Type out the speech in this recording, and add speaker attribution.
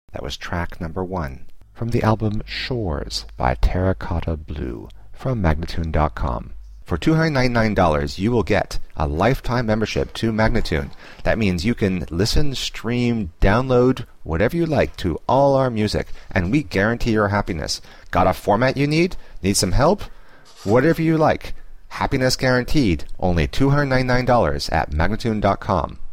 Speaker 1: That was track number 1 from the album Shores by Terracotta Blue from Magnatune.com. For $299, you will get a lifetime membership to Magnatune. That means you can listen, stream, download, whatever you like to all our music, and we guarantee your happiness. Got a format you need? Need some help? Whatever you like. Happiness guaranteed. Only $299 at Magnatune.com.